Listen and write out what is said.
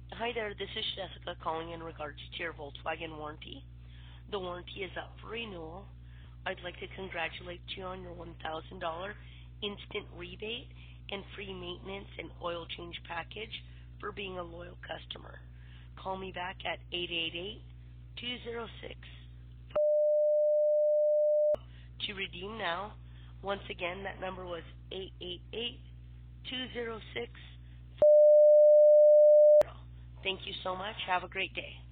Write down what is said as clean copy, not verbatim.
Hi there, this is Jessica calling in regards to your Volkswagen warranty. The warranty is up for renewal. I'd like to congratulate you on your $1,000 instant rebate and free maintenance and oil change package for being a loyal customer. Call me back at 888-206 to redeem now. Once again, that number was 888-206. Thank you so much. Have a great day.